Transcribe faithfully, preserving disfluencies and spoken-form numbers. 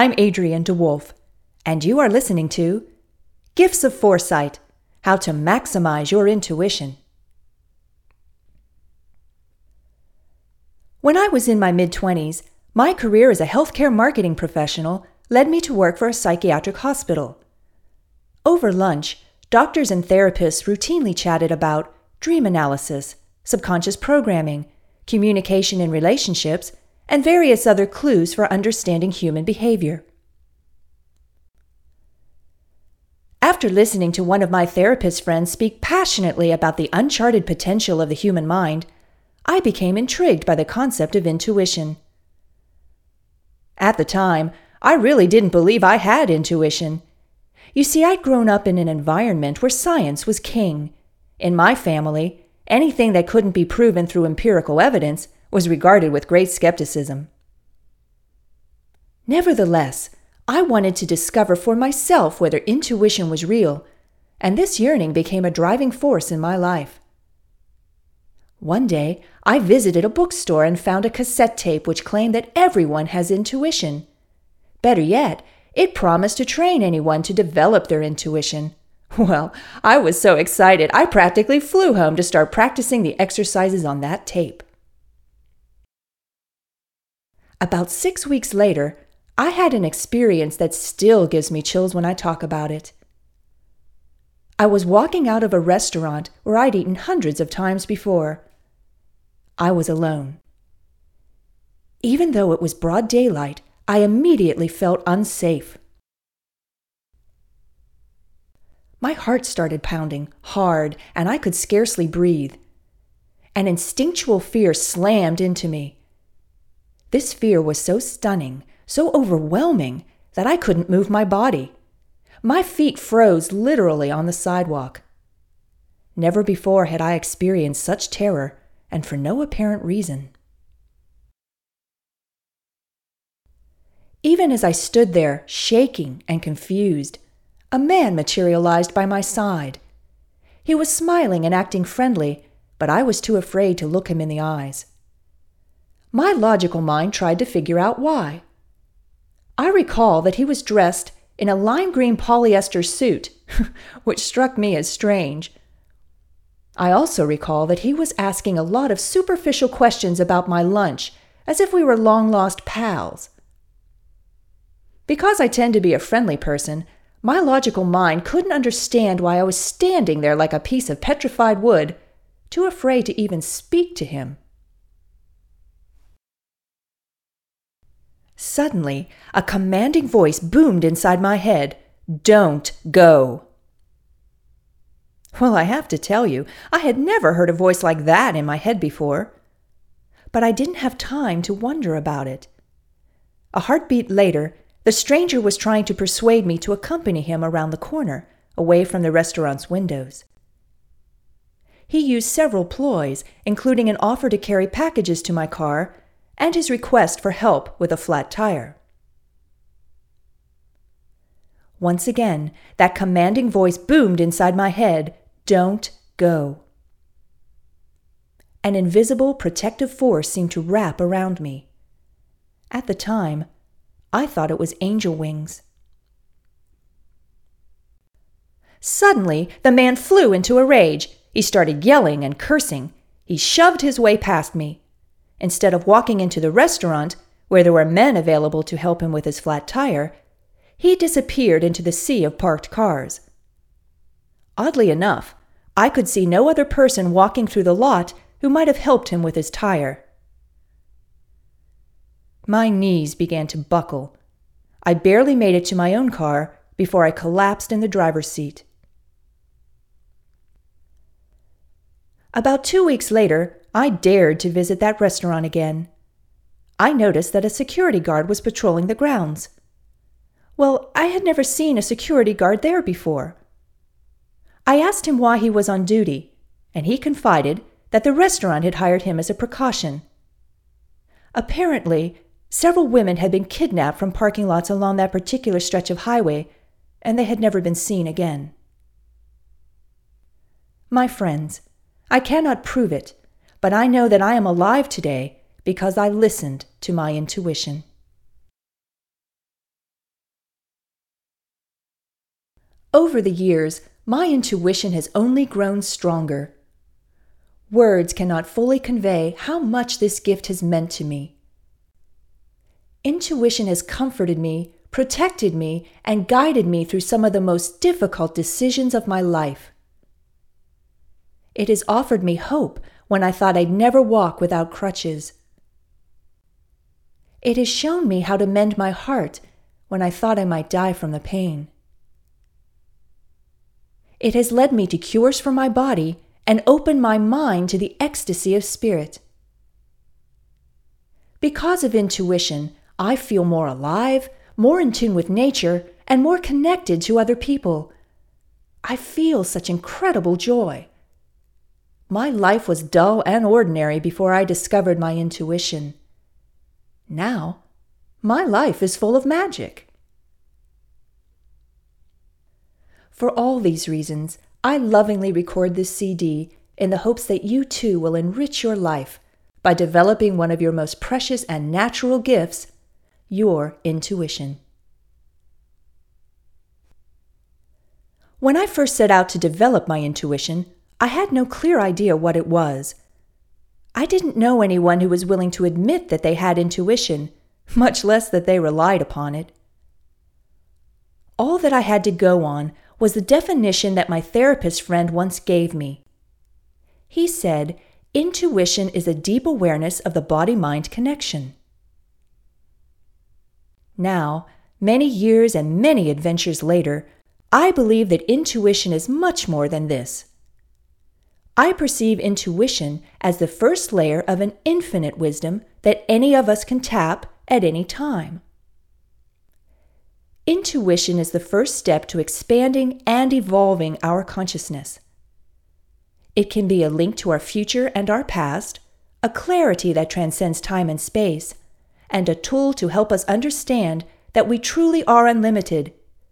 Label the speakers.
Speaker 1: I'm Adrienne DeWolf, and you are listening to Gifts of Foresight: How to Maximize Your Intuition. When I was in my mid-twenties, my career as a healthcare marketing professional led me to work for a psychiatric hospital. Over lunch, doctors and therapists routinely chatted about dream analysis, subconscious programming, communication in relationships, and various other clues for understanding human behavior. After listening to one of my therapist friends speak passionately about the uncharted potential of the human mind, I became intrigued by the concept of intuition. At the time, I really didn't believe I had intuition. You see, I'd grown up in an environment where science was king. In my family, anything that couldn't be proven through empirical evidence was regarded with great skepticism. Nevertheless, I wanted to discover for myself whether intuition was real, and this yearning became a driving force in my life. One day, I visited a bookstore and found a cassette tape which claimed that everyone has intuition. Better yet, it promised to train anyone to develop their intuition. Well, I was so excited, I practically flew home to start practicing the exercises on that tape. About six weeks later, I had an experience that still gives me chills when I talk about it. I was walking out of a restaurant where I'd eaten hundreds of times before. I was alone. Even though it was broad daylight, I immediately felt unsafe. My heart started pounding hard, and I could scarcely breathe. An instinctual fear slammed into me. This fear was so stunning, so overwhelming, that I couldn't move my body. My feet froze literally on the sidewalk. Never before had I experienced such terror, and for no apparent reason. Even as I stood there, shaking and confused, a man materialized by my side. He was smiling and acting friendly, but I was too afraid to look him in the eyes. My logical mind tried to figure out why. I recall that he was dressed in a lime green polyester suit, which struck me as strange. I also recall that he was asking a lot of superficial questions about my lunch, as if we were long-lost pals. Because I tend to be a friendly person, my logical mind couldn't understand why I was standing there like a piece of petrified wood, too afraid to even speak to him. Suddenly, a commanding voice boomed inside my head, "Don't go." Well, I have to tell you, I had never heard a voice like that in my head before. But I didn't have time to wonder about it. A heartbeat later, the stranger was trying to persuade me to accompany him around the corner, away from the restaurant's windows. He used several ploys, including an offer to carry packages to my car and his request for help with a flat tire. Once again, that commanding voice boomed inside my head, "Don't go." An invisible protective force seemed to wrap around me. At the time, I thought it was angel wings. Suddenly, the man flew into a rage. He started yelling and cursing. He shoved his way past me. Instead of walking into the restaurant, where there were men available to help him with his flat tire, he disappeared into the sea of parked cars. Oddly enough, I could see no other person walking through the lot who might have helped him with his tire. My knees began to buckle. I barely made it to my own car before I collapsed in the driver's seat. About two weeks later, I dared to visit that restaurant again. I noticed that a security guard was patrolling the grounds. Well, I had never seen a security guard there before. I asked him why he was on duty, and he confided that the restaurant had hired him as a precaution. Apparently, several women had been kidnapped from parking lots along that particular stretch of highway, and they had never been seen again. My friends, I cannot prove it, but I know that I am alive today because I listened to my intuition. Over the years, my intuition has only grown stronger. Words cannot fully convey how much this gift has meant to me. Intuition has comforted me, protected me, and guided me through some of the most difficult decisions of my life. It has offered me hope when I thought I'd never walk without crutches. It has shown me how to mend my heart when I thought I might die from the pain. It has led me to cures for my body and opened my mind to the ecstasy of spirit. Because of intuition, I feel more alive, more in tune with nature, and more connected to other people. I feel such incredible joy. My life was dull and ordinary before I discovered my intuition. Now, my life is full of magic. For all these reasons, I lovingly record this C D in the hopes that you too will enrich your life by developing one of your most precious and natural gifts, your intuition. When I first set out to develop my intuition, I had no clear idea what it was. I didn't know anyone who was willing to admit that they had intuition, much less that they relied upon it. All that I had to go on was the definition that my therapist friend once gave me. He said, intuition is a deep awareness of the body-mind connection. Now, many years and many adventures later, I believe that intuition is much more than this. I perceive intuition as the first layer of an infinite wisdom that any of us can tap at any time. Intuition is the first step to expanding and evolving our consciousness. It can be a link to our future and our past, a clarity that transcends time and space, and a tool to help us understand that we truly are unlimited